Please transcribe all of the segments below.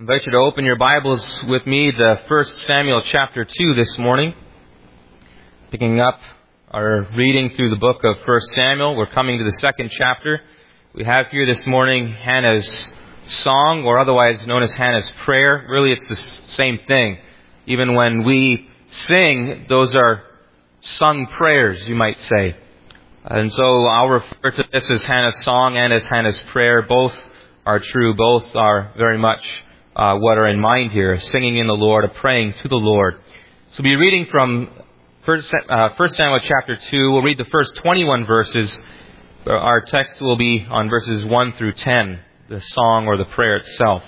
I invite you to open your Bibles with me to 1 Samuel chapter 2 this morning. Picking up our reading through the book of 1 Samuel. We're coming to the second chapter. We have here this morning Hannah's song, or otherwise known as Hannah's prayer. Really, it's the same thing. Even when we sing, those are sung prayers, you might say. And so I'll refer to this as Hannah's song and as Hannah's prayer. Both are true. Both are very much what are in mind here. Singing in the Lord, a praying to the Lord. So we'll be reading from 1 Samuel chapter 2. We'll read the first 21 verses. Our text will be on verses 1 through 10, the song or the prayer itself.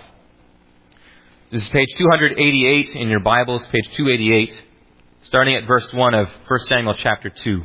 This is page 288 in your Bibles, page 288, starting at verse 1 of 1 Samuel chapter 2.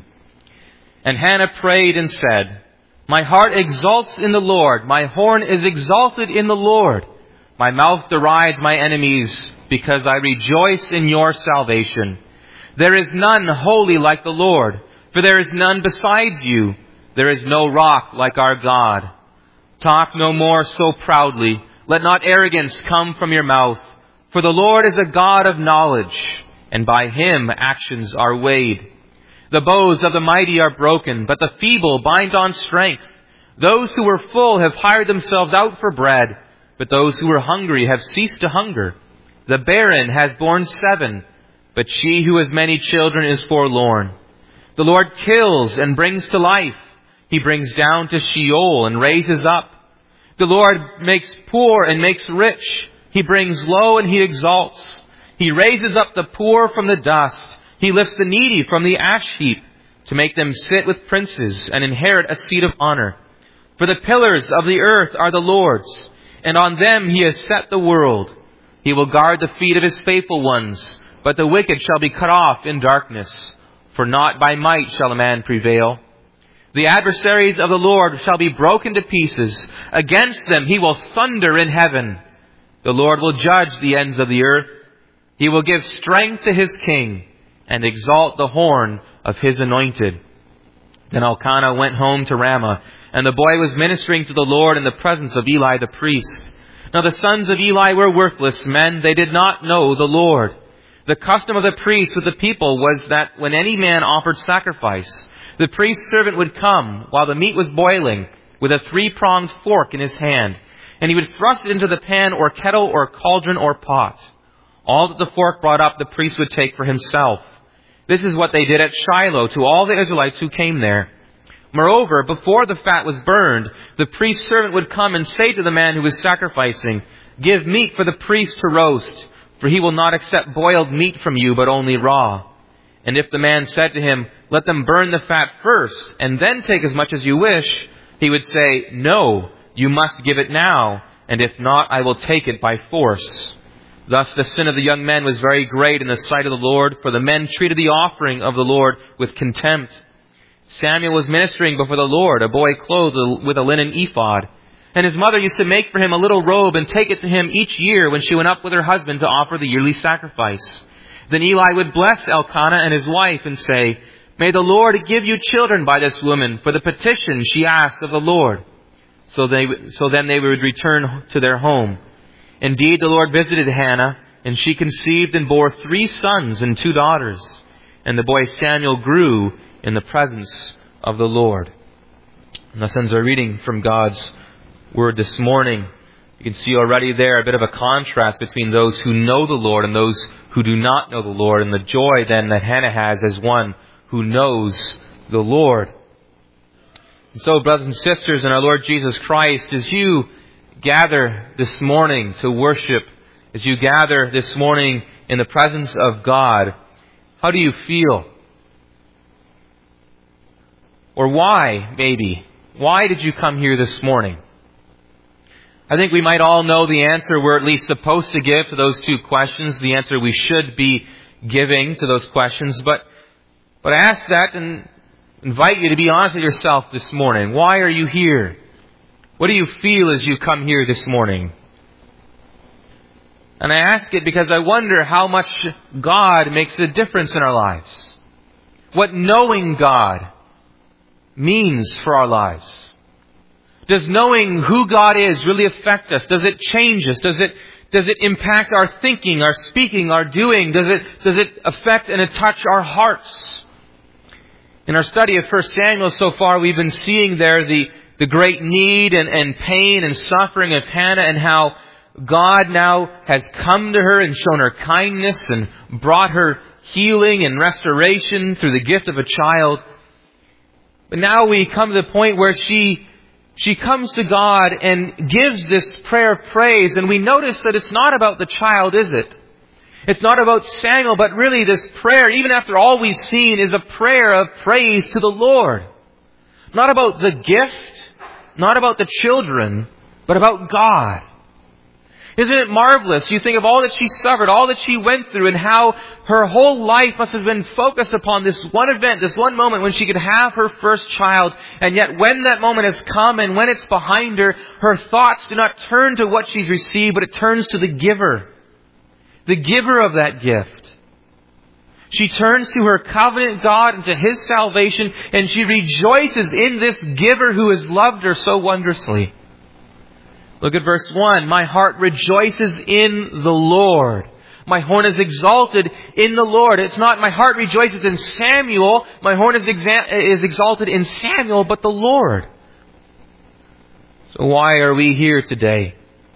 And Hannah prayed and said, "My heart exults in the Lord. My horn is exalted in the Lord. My mouth derides my enemies because I rejoice in your salvation. There is none holy like the Lord, for there is none besides you. There is no rock like our God. Talk no more so proudly. Let not arrogance come from your mouth. For the Lord is a God of knowledge, and by Him actions are weighed. The bows of the mighty are broken, but the feeble bind on strength. Those who were full have hired themselves out for bread, but those who were hungry have ceased to hunger. The barren has borne 7, but she who has many children is forlorn. The Lord kills and brings to life. He brings down to Sheol and raises up. The Lord makes poor and makes rich. He brings low and He exalts. He raises up the poor from the dust. He lifts the needy from the ash heap to make them sit with princes and inherit a seat of honor. For the pillars of the earth are the Lord's, and on them He has set the world. He will guard the feet of His faithful ones, but the wicked shall be cut off in darkness. For not by might shall a man prevail. The adversaries of the Lord shall be broken to pieces. Against them He will thunder in heaven. The Lord will judge the ends of the earth. He will give strength to His king and exalt the horn of His anointed." Then Elkanah went home to Ramah, and the boy was ministering to the Lord in the presence of Eli the priest. Now the sons of Eli were worthless men. They did not know the Lord. The custom of the priest with the people was that when any man offered sacrifice, the priest's servant would come while the meat was boiling with a 3-pronged fork in his hand, and he would thrust it into the pan or kettle or cauldron or pot. All that the fork brought up, the priest would take for himself. This is what they did at Shiloh to all the Israelites who came there. Moreover, before the fat was burned, the priest's servant would come and say to the man who was sacrificing, "Give meat for the priest to roast, for he will not accept boiled meat from you, but only raw." And if the man said to him, "Let them burn the fat first, and then take as much as you wish," he would say, "No, you must give it now, and if not, I will take it by force." Thus the sin of the young men was very great in the sight of the Lord, for the men treated the offering of the Lord with contempt. Samuel was ministering before the Lord, a boy clothed with a linen ephod. And his mother used to make for him a little robe and take it to him each year when she went up with her husband to offer the yearly sacrifice. Then Eli would bless Elkanah and his wife and say, "May the Lord give you children by this woman for the petition she asked of the Lord." So then they would return to their home. Indeed, the Lord visited Hannah, and she conceived and bore 3 sons and 2 daughters. And the boy Samuel grew in the presence of the Lord. And thus ends our reading from God's Word this morning. You can see already there a bit of a contrast between those who know the Lord and those who do not know the Lord, and the joy then that Hannah has as one who knows the Lord. And so, brothers and sisters in our Lord Jesus Christ, as you gather this morning to worship, as you gather this morning in the presence of God, how do you feel? Or why, maybe? Why did you come here this morning? I think we might all know the answer we're at least supposed to give to those 2 questions, the answer we should be giving to those questions. But I ask that and invite you to be honest with yourself this morning. Why are you here? What do you feel as you come here this morning? And I ask it because I wonder how much God makes a difference in our lives. What knowing God means for our lives. Does knowing who God is really affect us? Does it change us? Does it Does it impact our thinking, our speaking, our doing? Does it affect and touch our hearts? In our study of 1 Samuel so far, we've been seeing there the great need and pain and suffering of Hannah, and how God now has come to her and shown her kindness and brought her healing and restoration through the gift of a child. But now we come to the point where she comes to God and gives this prayer of praise, and we notice that it's not about the child, is it? It's not about Samuel, but really this prayer, even after all we've seen, is a prayer of praise to the Lord. Not about the gift, not about the children, but about God. Isn't it marvelous? You think of all that she suffered, all that she went through, and how her whole life must have been focused upon this one event, this one moment when she could have her first child. And yet when that moment has come and when it's behind her, her thoughts do not turn to what she's received, but it turns to the giver of that gift. She turns to her covenant God and to His salvation, and she rejoices in this giver who has loved her so wondrously. Look at verse 1. My heart rejoices in the Lord. My horn is exalted in the Lord. It's not my heart rejoices in Samuel. My horn is exalted in Samuel, but the Lord. So why are we here today?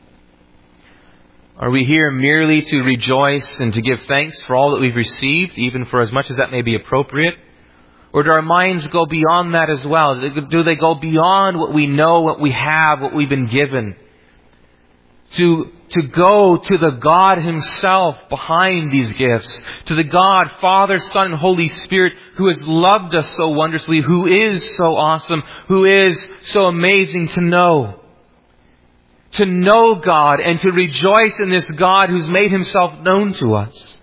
Are we here merely to rejoice and to give thanks for all that we've received, even for as much as that may be appropriate? Or do our minds go beyond that as well? Do they go beyond what we know, what we have, what we've been given? To go to the God Himself behind these gifts. To the God, Father, Son, and Holy Spirit, who has loved us so wondrously, who is so awesome, who is so amazing to know. To know God and to rejoice in this God who's made Himself known to us.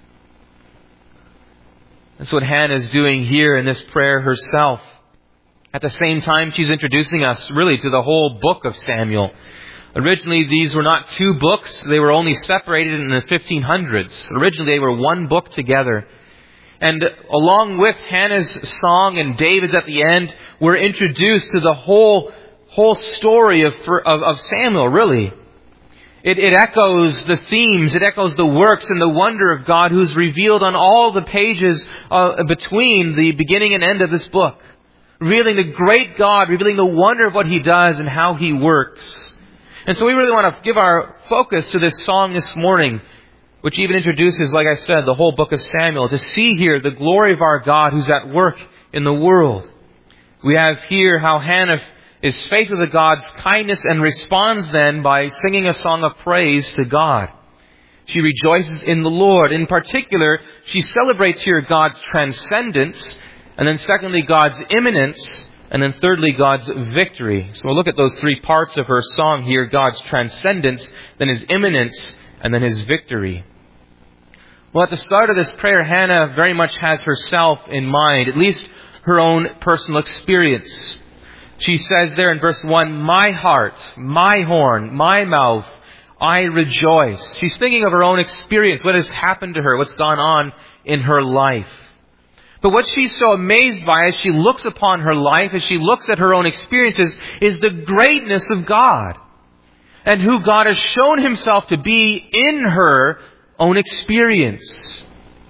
That's what Hannah is doing here in this prayer herself. At the same time, she's introducing us really to the whole book of Samuel. Originally, these were not two books. They were only separated in the 1500s. Originally, they were one book together. And along with Hannah's song and David's at the end, we're introduced to the whole story of Samuel, really. It echoes the themes, it echoes the works and the wonder of God who's revealed on all the pages between the beginning and end of this book. Revealing the great God, revealing the wonder of what He does and how He works. And so we really want to give our focus to this song this morning, which even introduces, like I said, the whole book of Samuel, to see here the glory of our God who's at work in the world. We have here how Hannah is faced with God's kindness and responds then by singing a song of praise to God. She rejoices in the Lord. In particular, she celebrates here God's transcendence, and then secondly, God's immanence, and then thirdly, God's victory. So we'll look at those three parts of her song here: God's transcendence, then His immanence, and then His victory. Well, at the start of this prayer, Hannah very much has herself in mind, at least her own personal experience. She says there in verse 1, my heart, my horn, my mouth, I rejoice. She's thinking of her own experience, what has happened to her, what's gone on in her life. But what she's so amazed by as she looks upon her life, as she looks at her own experiences, is the greatness of God. And who God has shown Himself to be in her own experience.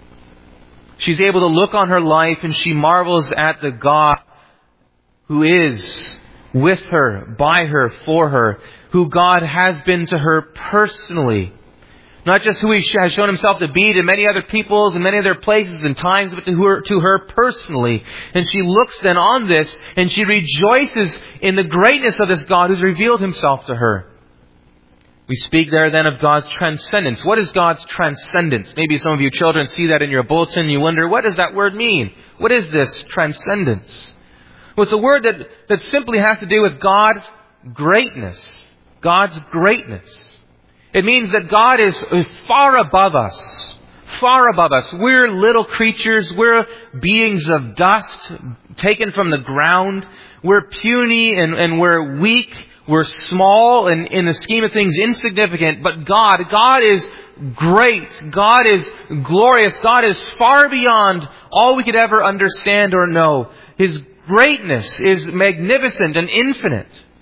She's able to look on her life and she marvels at the God who is with her, by her, for her, who God has been to her personally. Not just who He has shown Himself to be to many other peoples and many other places and times, but to her personally. And she looks then on this and she rejoices in the greatness of this God who's revealed Himself to her. We speak there then of God's transcendence. What is God's transcendence? Maybe some of you children see that in your bulletin. You wonder, what does that word mean? What is this transcendence? Well, it's a word that simply has to do with God's greatness. God's greatness. It means that God is far above us. Far above us. We're little creatures. We're beings of dust taken from the ground. We're puny and we're weak. We're small and in the scheme of things insignificant. But God is great. God is glorious. God is far beyond all we could ever understand or know. His greatness is magnificent and infinite.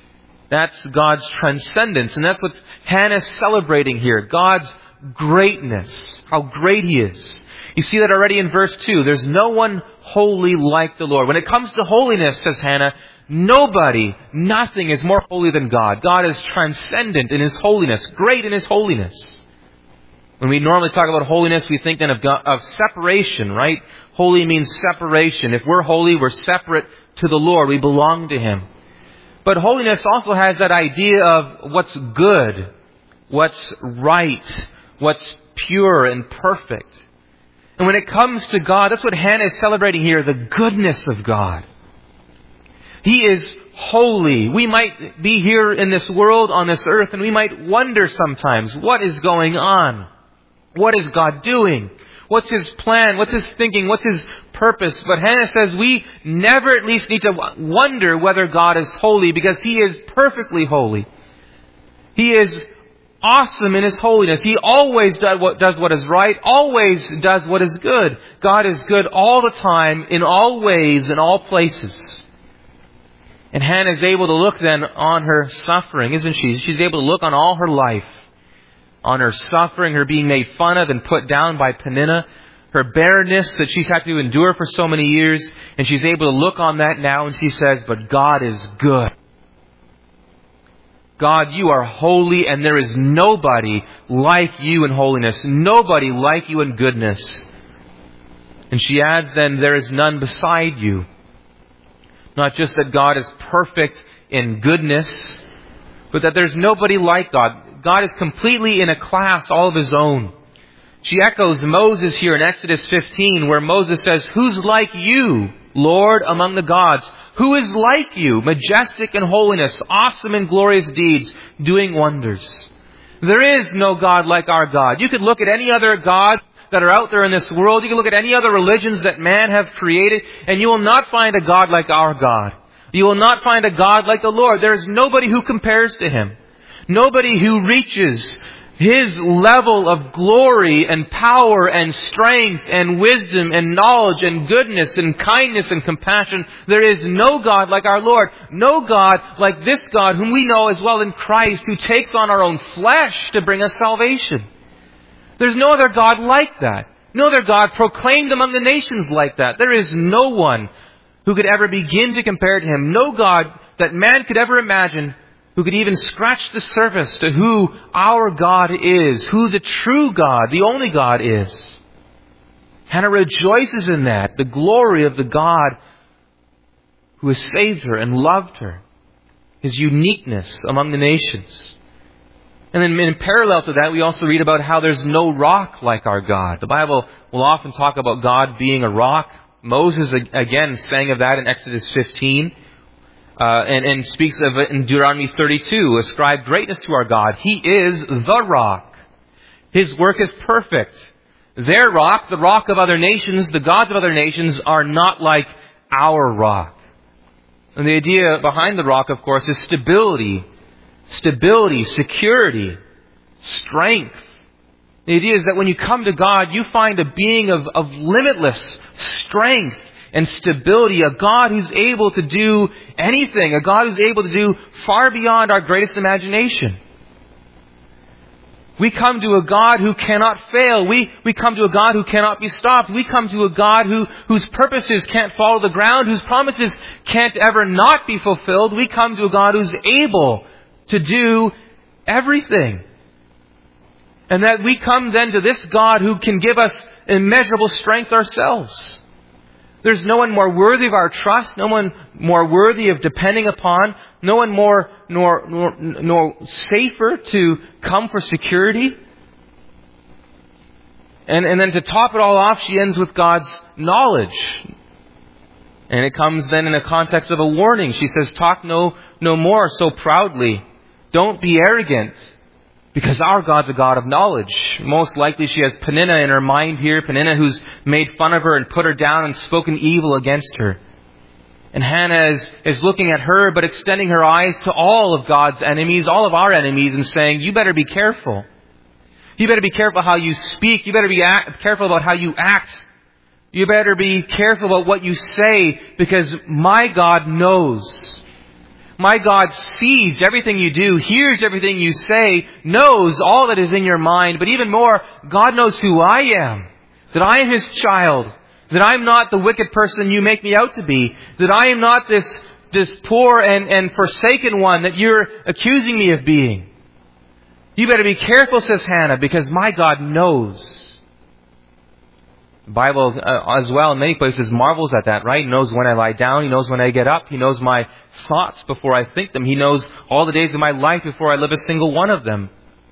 That's God's transcendence. And that's what Hannah's celebrating here. God's greatness. How great He is. You see that already in verse 2. There's no one holy like the Lord. When it comes to holiness, says Hannah, nobody, nothing is more holy than God. God is transcendent in His holiness, great in His holiness. When we normally talk about holiness, we think then of separation, right? Holy means separation. If we're holy, we're separate to the Lord. We belong to Him. But holiness also has that idea of what's good, what's right, what's pure and perfect. And when it comes to God, that's what Hannah is celebrating here, the goodness of God. He is holy. We might be here in this world, on this earth, and we might wonder sometimes, what is going on? What is God doing? What's His plan? What's His thinking? What's His purpose? But Hannah says we never at least need to wonder whether God is holy, because He is perfectly holy. He is awesome in His holiness. He always does what is right, always does what is good. God is good all the time, in all ways, in all places. And Hannah is able to look then on her suffering, isn't she? She's able to look on all her life, on her suffering, her being made fun of and put down by Peninnah, her barrenness that she's had to endure for so many years, and she's able to look on that now and she says, but God is good. God, You are holy, and there is nobody like You in holiness, nobody like You in goodness. And she adds then, there is none beside You. Not just that God is perfect in goodness, but that there's nobody like God. God is completely in a class all of His own. She echoes Moses here in Exodus 15, where Moses says, who's like You, Lord, among the gods? Who is like You, majestic in holiness, awesome in glorious deeds, doing wonders? There is no God like our God. You could look at any other God that are out there in this world. You can look at any other religions that man have created, and you will not find a God like our God. You will not find a God like the Lord. There is nobody who compares to Him. Nobody who reaches His level of glory and power and strength and wisdom and knowledge and goodness and kindness and compassion. There is no God like our Lord. No God like this God whom we know as well in Christ, who takes on our own flesh to bring us salvation. There's no other God like that. No other God proclaimed among the nations like that. There is no one who could ever begin to compare to Him. No God that man could ever imagine who could even scratch the surface to who our God is, who the true God, the only God is. Hannah rejoices in that, the glory of the God who has saved her and loved her, His uniqueness among the nations. And then in parallel to that, we also read about how there's no rock like our God. The Bible will often talk about God being a rock. Moses, again, sang of that in Exodus 15. And speaks of it in Deuteronomy 32. Ascribe greatness to our God. He is the rock. His work is perfect. Their rock, the rock of other nations, the gods of other nations, are not like our rock. And the idea behind the rock, of course, is stability. Stability, security, strength. The idea is that when you come to God, you find a being of limitless strength and stability, a God who's able to do anything, a God who's able to do far beyond our greatest imagination. We come to a God who cannot fail. We come to a God who cannot be stopped. We come to a God whose purposes can't fall to the ground, whose promises can't ever not be fulfilled. We come to a God who's able to do everything. And that we come then to this God who can give us immeasurable strength ourselves. There's no one more worthy of our trust, no one more worthy of depending upon, no one more nor safer to come for security. And then to top it all off, she ends with God's knowledge. And it comes then in the context of a warning. She says, talk no more so proudly. Don't be arrogant, because our God's a God of knowledge. Most likely she has Peninnah in her mind here, Peninnah who's made fun of her and put her down and spoken evil against her. And Hannah is looking at her, but extending her eyes to all of God's enemies, all of our enemies, and saying, you better be careful. You better be careful how you speak. You better be careful about how you act. You better be careful about what you say, because my God knows. My God sees everything you do, hears everything you say, knows all that is in your mind, but even more, God knows who I am, that I am His child, that I'm not the wicked person you make me out to be, that I am not this poor and forsaken one that you're accusing me of being. You better be careful, says Hannah, because my God knows. The Bible as well in many places marvels at that, right? He knows when I lie down. He knows when I get up. He knows my thoughts before I think them. He knows all the days of my life before I live a single one of them.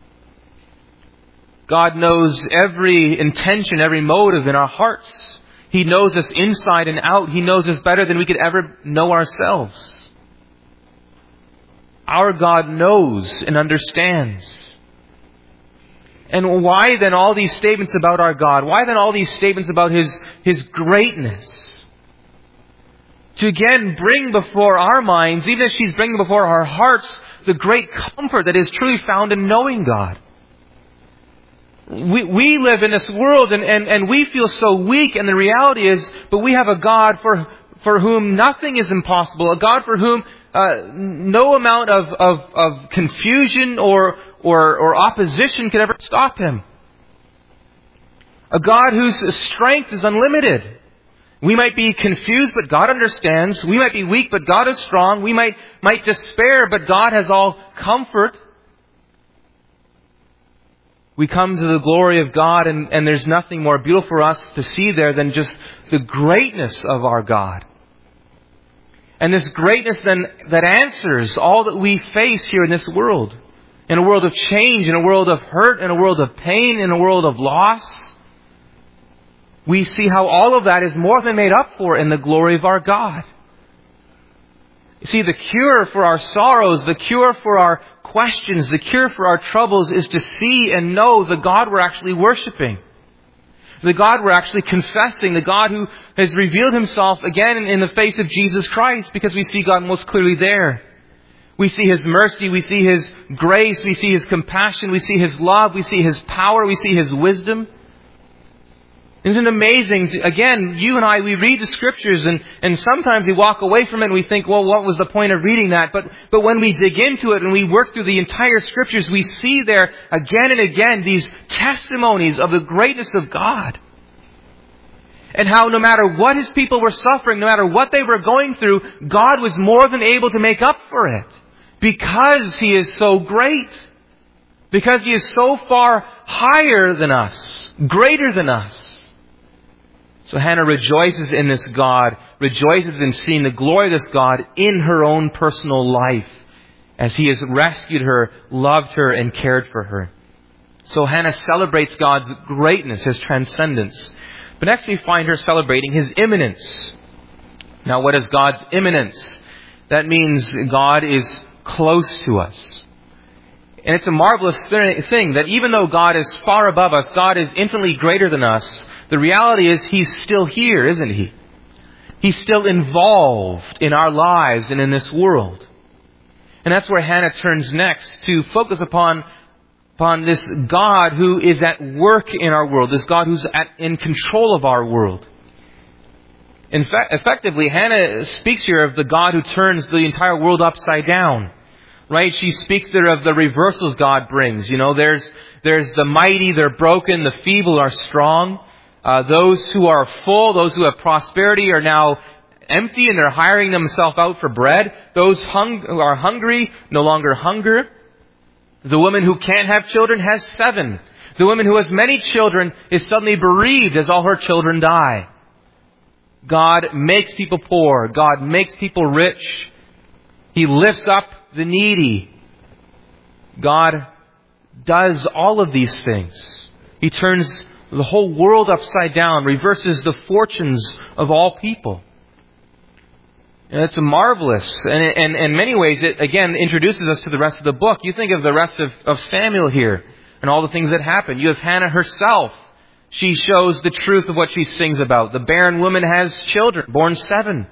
God knows every intention, every motive in our hearts. He knows us inside and out. He knows us better than we could ever know ourselves. Our God knows and understands. And why then all these statements about our God? Why then all these statements about His greatness? To again bring before our minds, even as she's bringing before our hearts, the great comfort that is truly found in knowing God. We live in this world and we feel so weak, and the reality is, but we have a God for whom nothing is impossible, a God for whom no amount of confusion or opposition can ever stop Him. A God whose strength is unlimited. We might be confused, but God understands. We might be weak, but God is strong. We might despair, but God has all comfort. We come to the glory of God, and there's nothing more beautiful for us to see there than just the greatness of our God. And this greatness then that answers all that we face here in this world. In a world of change, in a world of hurt, in a world of pain, in a world of loss. We see how all of that is more than made up for in the glory of our God. You see, the cure for our sorrows, the cure for our questions, the cure for our troubles is to see and know the God we're actually worshiping. The God we're actually confessing, the God who has revealed Himself again in the face of Jesus Christ, because we see God most clearly there. We see His mercy, we see His grace, we see His compassion, we see His love, we see His power, we see His wisdom. Isn't it amazing? Again, you and I, we read the Scriptures and sometimes we walk away from it and we think, well, what was the point of reading that? But when we dig into it and we work through the entire Scriptures, we see there again and again these testimonies of the greatness of God. And how no matter what His people were suffering, no matter what they were going through, God was more than able to make up for it. Because He is so great. Because He is so far higher than us. Greater than us. So Hannah rejoices in this God. Rejoices in seeing the glory of this God in her own personal life. As He has rescued her, loved her, and cared for her. So Hannah celebrates God's greatness, His transcendence. But next we find her celebrating His immanence. Now what is God's immanence? That means God is close to us. And it's a marvelous thing that even though God is far above us, God is infinitely greater than us, the reality is He's still here, isn't He? He's still involved in our lives and in this world. And that's where Hannah turns next, to focus upon this God who is at work in our world, this God who's in control of our world. In fact, effectively, Hannah speaks here of the God who turns the entire world upside down. Right? She speaks there of the reversals God brings. You know, there's the mighty, they're broken, the feeble are strong. Those who are full, those who have prosperity are now empty and they're hiring themselves out for bread. Those who are hungry no longer hunger. The woman who can't have children has 7. The woman who has many children is suddenly bereaved as all her children die. God makes people poor. God makes people rich. He lifts up the needy. God does all of these things. He turns the whole world upside down, reverses the fortunes of all people. And it's marvelous. And in many ways, it again introduces us to the rest of the book. You think of the rest of Samuel here and all the things that happen. You have Hannah herself. She shows the truth of what she sings about. The barren woman has children, born 7.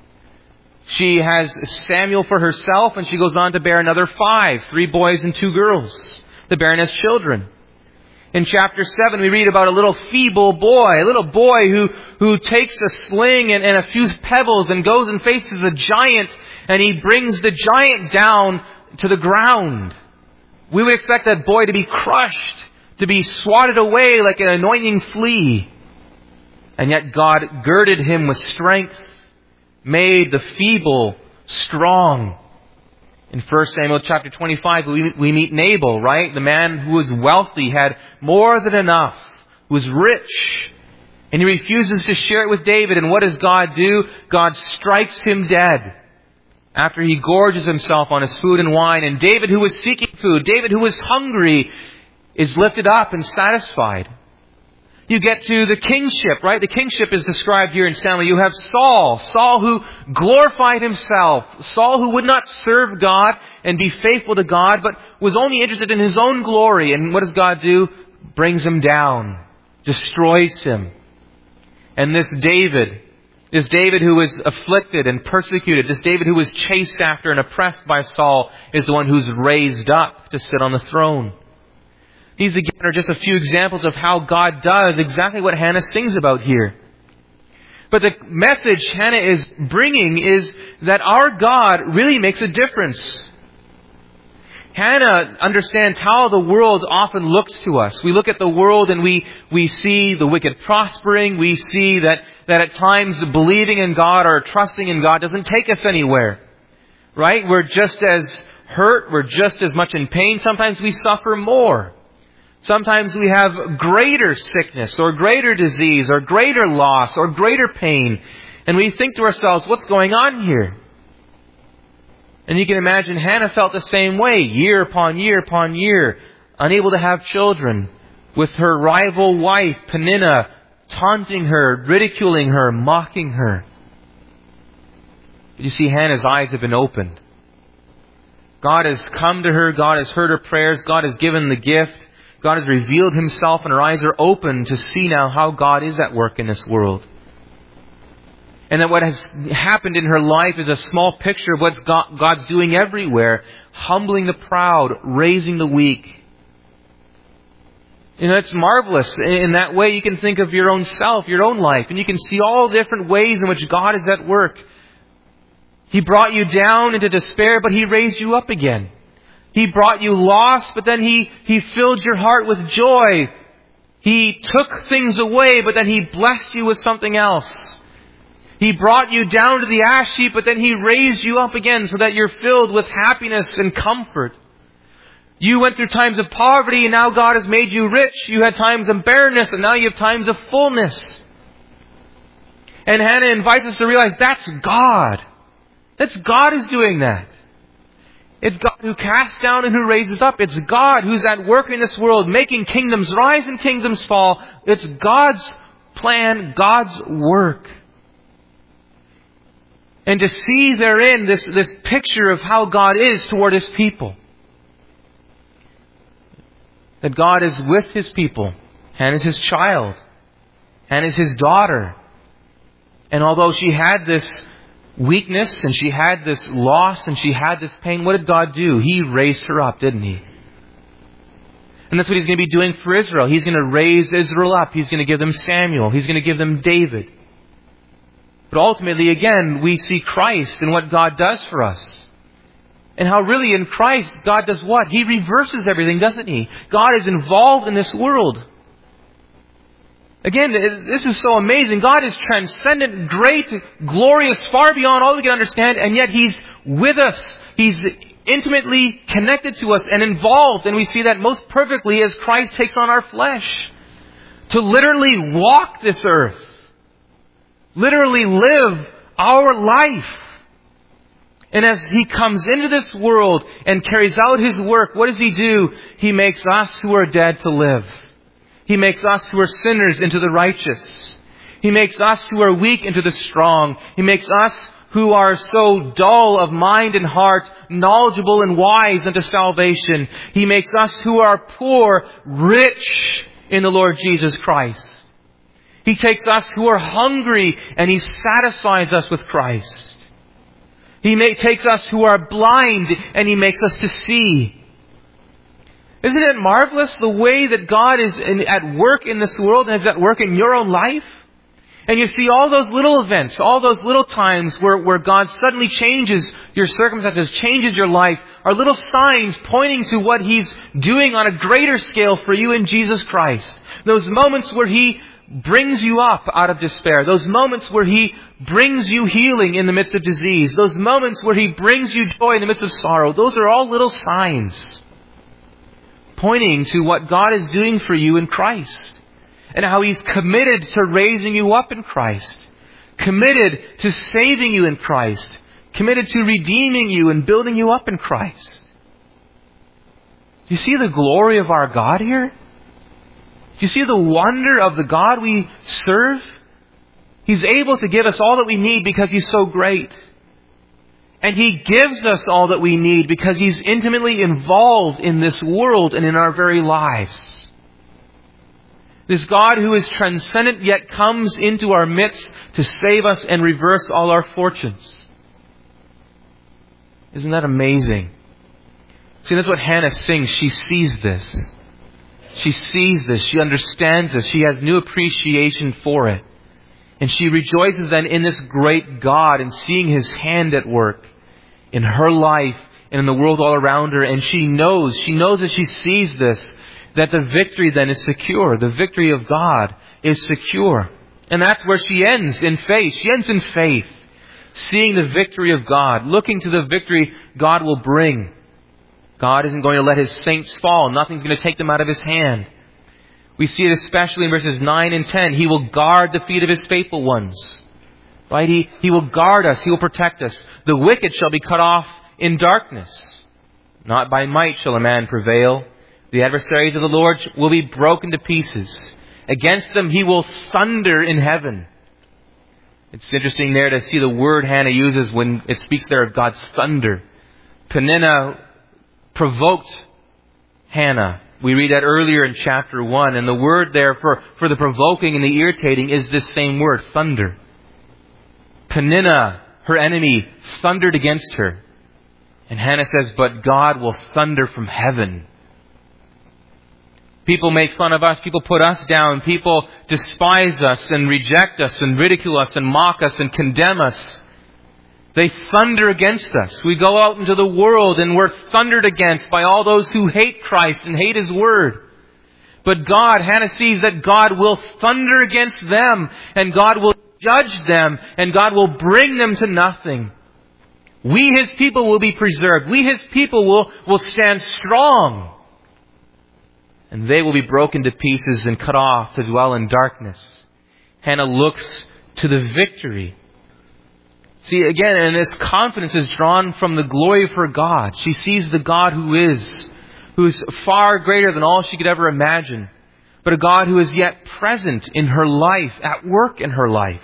She has Samuel for herself, and she goes on to bear another 5, 3 boys and 2 girls. The barren has children. In chapter 7, we read about a little feeble boy, who takes a sling and a few pebbles and goes and faces the giant, and he brings the giant down to the ground. We would expect that boy to be crushed, to be swatted away like an annoying flea. And yet God girded him with strength, made the feeble strong. In 1 Samuel chapter 25, we meet Nabal, right? The man who was wealthy, had more than enough, was rich. And he refuses to share it with David. And what does God do? God strikes him dead after he gorges himself on his food and wine. And David, who was seeking food, David, who was hungry, is lifted up and satisfied. You get to the kingship, right? The kingship is described here in Samuel. You have Saul who glorified himself. Saul who would not serve God and be faithful to God, but was only interested in his own glory. And what does God do? Brings him down, destroys him. And this David who was afflicted and persecuted, this David who was chased after and oppressed by Saul, is the one who's raised up to sit on the throne. These again are just a few examples of how God does exactly what Hannah sings about here. But the message Hannah is bringing is that our God really makes a difference. Hannah understands how the world often looks to us. We look at the world and we see the wicked prospering. We see that at times believing in God or trusting in God doesn't take us anywhere. Right? We're just as hurt. We're just as much in pain. Sometimes we suffer more. Sometimes we have greater sickness or greater disease or greater loss or greater pain. And we think to ourselves, what's going on here? And you can imagine Hannah felt the same way, year upon year upon year, unable to have children, with her rival wife, Peninnah, taunting her, ridiculing her, mocking her. But you see, Hannah's eyes have been opened. God has come to her. God has heard her prayers. God has given the gift. God has revealed Himself, and her eyes are open to see now how God is at work in this world. And that what has happened in her life is a small picture of what God's doing everywhere, humbling the proud, raising the weak. You know, it's marvelous. In that way, you can think of your own self, your own life, and you can see all different ways in which God is at work. He brought you down into despair, but He raised you up again. He brought you lost, but then He filled your heart with joy. He took things away, but then He blessed you with something else. He brought you down to the ash heap, but then He raised you up again so that you're filled with happiness and comfort. You went through times of poverty, and now God has made you rich. You had times of barrenness, and now you have times of fullness. And Hannah invites us to realize that's God. That's God who's doing that. It's God who casts down and who raises up. It's God who's at work in this world, making kingdoms rise and kingdoms fall. It's God's plan, God's work. And to see therein this picture of how God is toward His people. That God is with His people. Hannah is His child. Hannah is His daughter. And although she had this weakness and she had this loss and she had this pain, what did God do? He raised her up, didn't He? And that's what He's going to be doing for Israel. He's going to raise Israel up. He's going to give them Samuel. He's going to give them David. But ultimately, again, we see Christ and what God does for us. And how really in Christ, God does what? He reverses everything, doesn't He? God is involved in this world. Again, this is so amazing. God is transcendent, great, glorious, far beyond all we can understand, and yet He's with us. He's intimately connected to us and involved, and we see that most perfectly as Christ takes on our flesh to literally walk this earth, literally live our life. And as He comes into this world and carries out His work, what does He do? He makes us who are dead to live. He makes us who are sinners into the righteous. He makes us who are weak into the strong. He makes us who are so dull of mind and heart knowledgeable and wise unto salvation. He makes us who are poor rich in the Lord Jesus Christ. He takes us who are hungry and He satisfies us with Christ. He takes us who are blind and He makes us to see. Isn't it marvelous the way that God is at work in this world and is at work in your own life? And you see all those little events, all those little times where God suddenly changes your circumstances, changes your life, are little signs pointing to what He's doing on a greater scale for you in Jesus Christ. Those moments where He brings you up out of despair. Those moments where He brings you healing in the midst of disease. Those moments where He brings you joy in the midst of sorrow. Those are all little signs pointing to what God is doing for you in Christ. And how He's committed to raising you up in Christ. Committed to saving you in Christ. Committed to redeeming you and building you up in Christ. Do you see the glory of our God here? Do you see the wonder of the God we serve? He's able to give us all that we need because He's so great. And He gives us all that we need because He's intimately involved in this world and in our very lives. This God who is transcendent yet comes into our midst to save us and reverse all our fortunes. Isn't that amazing? See, that's what Hannah sings. She sees this. She sees this. She understands this. She has new appreciation for it. And she rejoices then in this great God and seeing His hand at work in her life and in the world all around her. And she knows as she sees this, that the victory then is secure. The victory of God is secure. And that's where she ends, in faith. She ends in faith, seeing the victory of God, looking to the victory God will bring. God isn't going to let His saints fall. Nothing's going to take them out of His hand. We see it especially in verses 9 and 10. He will guard the feet of His faithful ones. Right? He will guard us. He will protect us. The wicked shall be cut off in darkness. Not by might shall a man prevail. The adversaries of the Lord will be broken to pieces. Against them He will thunder in heaven. It's interesting there to see the word Hannah uses when it speaks there of God's thunder. Peninnah provoked Hannah. We read that earlier in chapter 1. And the word there for the provoking and the irritating is this same word, thunder. Peninnah, her enemy, thundered against her. And Hannah says, but God will thunder from heaven. People make fun of us. People put us down. People despise us and reject us and ridicule us and mock us and condemn us. They thunder against us. We go out into the world and we're thundered against by all those who hate Christ and hate His Word. But God, Hannah sees that God will thunder against them and God will judge them and God will bring them to nothing. We, His people, will be preserved. We, His people, will stand strong. And they will be broken to pieces and cut off to dwell in darkness. Hannah looks to the victory. See, again, and this confidence is drawn from the glory of her God. She sees the God who is far greater than all she could ever imagine. But a God who is yet present in her life, at work in her life.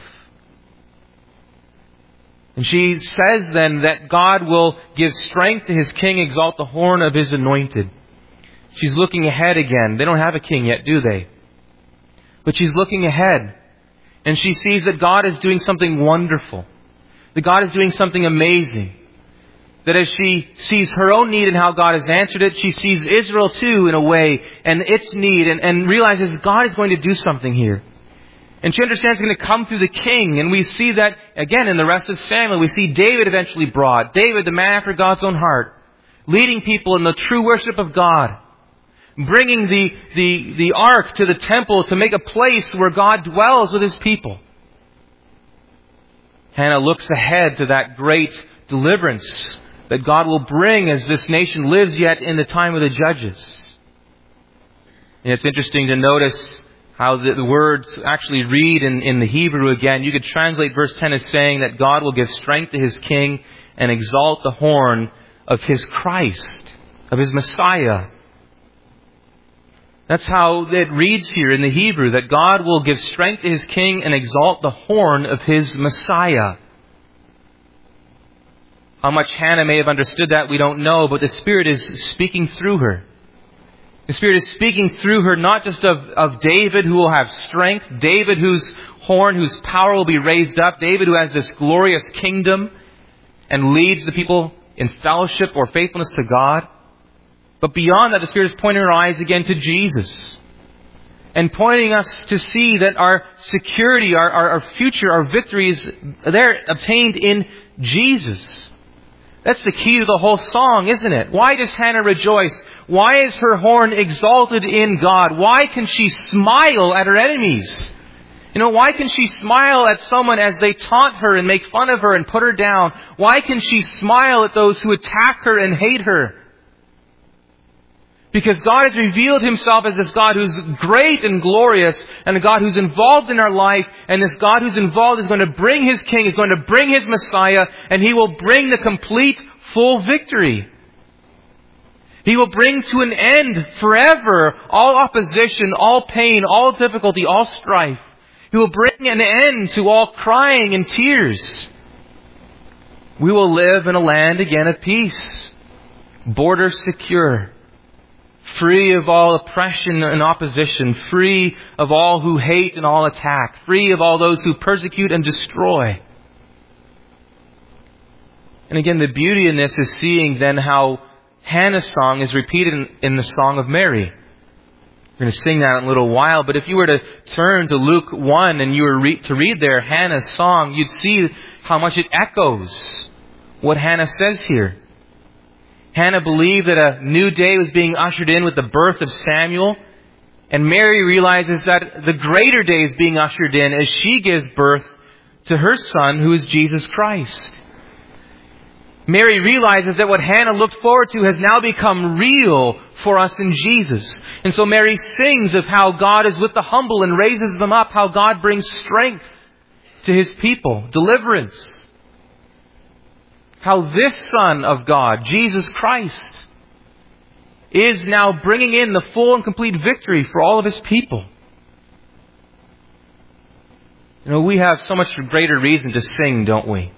And she says then that God will give strength to His king, exalt the horn of His anointed. She's looking ahead again. They don't have a king yet, do they? But she's looking ahead. And she sees that God is doing something wonderful. That God is doing something amazing. That as she sees her own need and how God has answered it, she sees Israel too in a way and its need and realizes God is going to do something here. And she understands it's going to come through the king. And we see that again in the rest of Samuel. We see David eventually brought. David, the man after God's own heart. Leading people in the true worship of God. Bringing the ark to the temple to make a place where God dwells with His people. Hannah looks ahead to that great deliverance that God will bring as this nation lives yet in the time of the judges. And it's interesting to notice how the words actually read in the Hebrew again. You could translate verse 10 as saying that God will give strength to His king and exalt the horn of His Christ, of His Messiah. That's how it reads here in the Hebrew, that God will give strength to His king and exalt the horn of His Messiah. How much Hannah may have understood that, we don't know, but the Spirit is speaking through her. The Spirit is speaking through her not just of David who will have strength, David whose horn, whose power will be raised up, David who has this glorious kingdom and leads the people in fellowship or faithfulness to God. But beyond that, the Spirit is pointing our eyes again to Jesus. And pointing us to see that our security, our future, our victories, they're obtained in Jesus. That's the key to the whole song, isn't it? Why does Hannah rejoice? Why is her horn exalted in God? Why can she smile at her enemies? Why can she smile at someone as they taunt her and make fun of her and put her down? Why can she smile at those who attack her and hate her? Because God has revealed Himself as this God who's great and glorious, and a God who's involved in our life, and this God who's involved is going to bring His King, is going to bring His Messiah, and He will bring the complete, full victory. He will bring to an end forever all opposition, all pain, all difficulty, all strife. He will bring an end to all crying and tears. We will live in a land again of peace, borders secure, free of all oppression and opposition, free of all who hate and all attack, free of all those who persecute and destroy. And again, the beauty in this is seeing then how Hannah's song is repeated in the Song of Mary. We're going to sing that in a little while, but if you were to turn to Luke 1 and you were to read there Hannah's song, you'd see how much it echoes what Hannah says here. Hannah believed that a new day was being ushered in with the birth of Samuel. And Mary realizes that the greater day is being ushered in as she gives birth to her son, who is Jesus Christ. Mary realizes that what Hannah looked forward to has now become real for us in Jesus. And so Mary sings of how God is with the humble and raises them up, how God brings strength to His people, deliverance. How this Son of God, Jesus Christ, is now bringing in the full and complete victory for all of His people. We have so much greater reason to sing, don't we?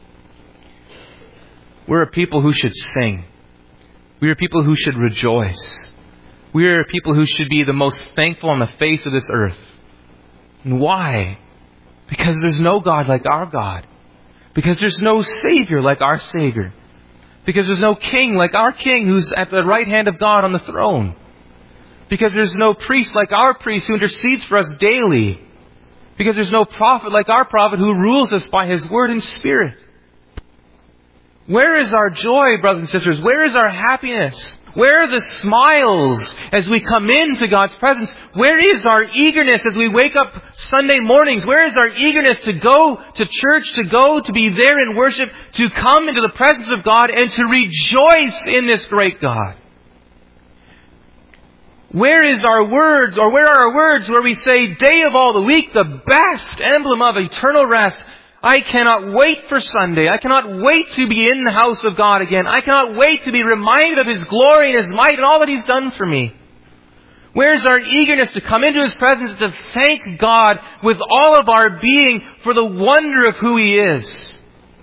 We're a people who should sing. We are people who should rejoice. We are a people who should be the most thankful on the face of this earth. And why? Because there's no God like our God. Because there's no Savior like our Savior. Because there's no King like our King who's at the right hand of God on the throne. Because there's no priest like our priest who intercedes for us daily. Because there's no prophet like our prophet who rules us by His word and Spirit. Where is our joy, brothers and sisters? Where is our happiness? Where are the smiles as we come into God's presence? Where is our eagerness as we wake up Sunday mornings? Where is our eagerness to go to church, to be there in worship, to come into the presence of God and to rejoice in this great God? Where is our words, or where are our words where we say, day of all the week, the best emblem of eternal rest? I cannot wait for Sunday. I cannot wait to be in the house of God again. I cannot wait to be reminded of His glory and His might and all that He's done for me. Where's our eagerness to come into His presence to thank God with all of our being for the wonder of who He is?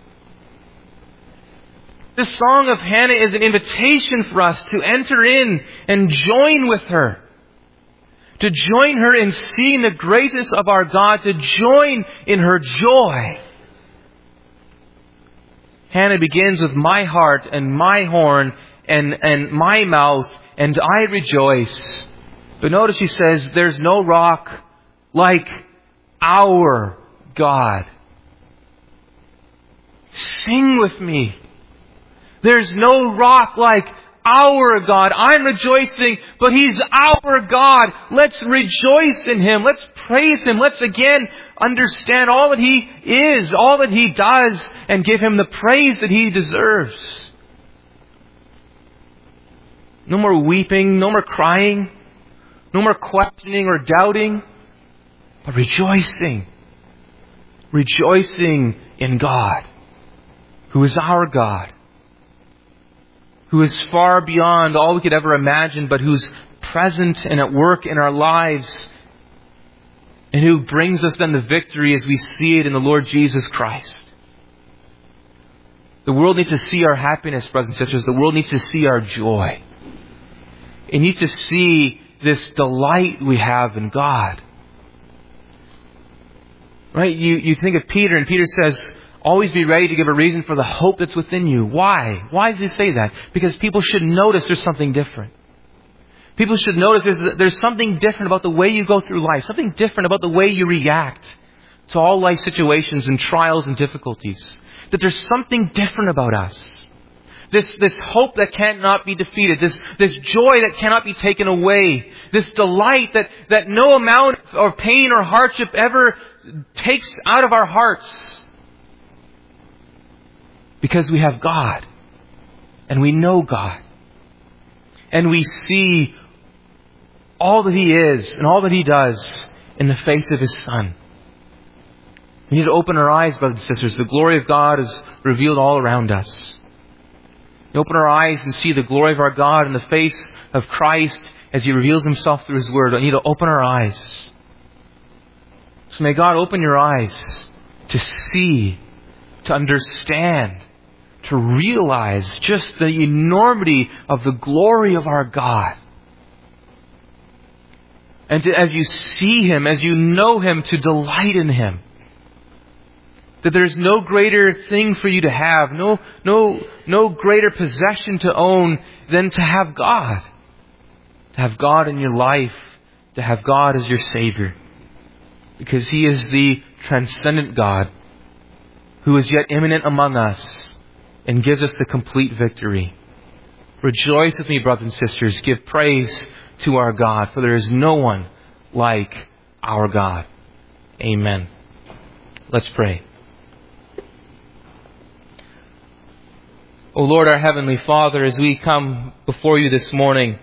This song of Hannah is an invitation for us to enter in and join with her. To join her in seeing the greatness of our God. To join in her joy. Hannah begins with my heart and my horn and my mouth, and I rejoice. But notice she says, there's no rock like our God. Sing with me. There's no rock like our God. I'm rejoicing, but He's our God. Let's rejoice in Him. Let's praise Him. Let's again understand all that He is, all that He does, and give Him the praise that He deserves. No more weeping, no more crying, no more questioning or doubting, but rejoicing. Rejoicing in God, who is our God, who is far beyond all we could ever imagine, but who's present and at work in our lives, and who brings us then the victory as we see it in the Lord Jesus Christ. The world needs to see our happiness, brothers and sisters. The world needs to see our joy. It needs to see this delight we have in God. Right? You think of Peter, and Peter says, always be ready to give a reason for the hope that's within you. Why? Why does he say that? Because people should notice there's something different. People should notice there's something different about the way you go through life, something different about the way you react to all life situations and trials and difficulties. That there's something different about us. This hope that cannot be defeated, this joy that cannot be taken away, this delight that no amount of pain or hardship ever takes out of our hearts. Because we have God, and we know God, and we see all that He is and all that He does in the face of His Son. We need to open our eyes, brothers and sisters. The glory of God is revealed all around us. We open our eyes and see the glory of our God in the face of Christ as He reveals Himself through His Word. We need to open our eyes. So may God open your eyes to see, to understand, to realize just the enormity of the glory of our God. And as you see Him, as you know Him, to delight in Him. That there's no greater thing for you to have, no greater possession to own than to have God. To have God in your life, to have God as your Savior. Because He is the transcendent God who is yet immanent among us and gives us the complete victory. Rejoice with me, brothers and sisters. Give praise to our God, for there is no one like our God. Amen. Let's pray. O Lord, our Heavenly Father, as we come before You this morning,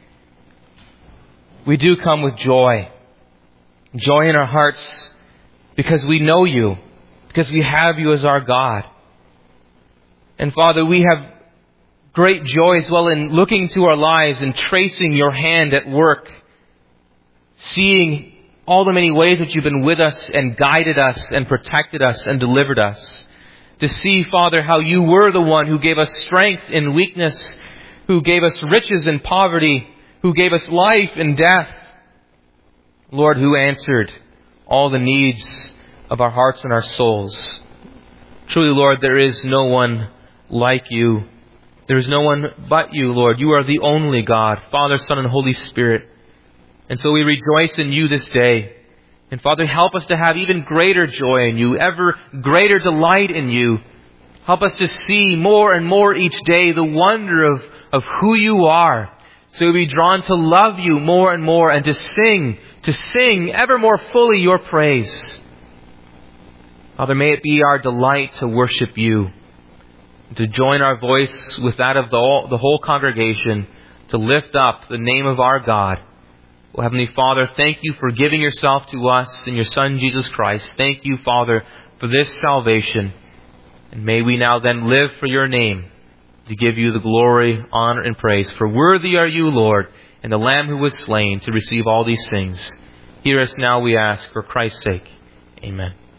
we do come with joy. Joy in our hearts because we know You, because we have You as our God. And Father, we have great joy as well in looking to our lives and tracing Your hand at work, seeing all the many ways that You've been with us and guided us and protected us and delivered us. To see, Father, how You were the one who gave us strength in weakness, who gave us riches in poverty, who gave us life in death. Lord, who answered all the needs of our hearts and our souls. Truly, Lord, there is no one like You. There is no one but You, Lord. You are the only God, Father, Son, and Holy Spirit. And so we rejoice in You this day. And Father, help us to have even greater joy in You, ever greater delight in You. Help us to see more and more each day the wonder of who You are. So we'll be drawn to love You more and more and to sing ever more fully Your praise. Father, may it be our delight to worship You, to join our voice with that of the whole congregation, to lift up the name of our God. Oh, Heavenly Father, thank You for giving Yourself to us in Your Son, Jesus Christ. Thank You, Father, for this salvation. And may we now then live for Your name, to give You the glory, honor, and praise. For worthy are You, Lord, and the Lamb who was slain to receive all these things. Hear us now, we ask, for Christ's sake. Amen.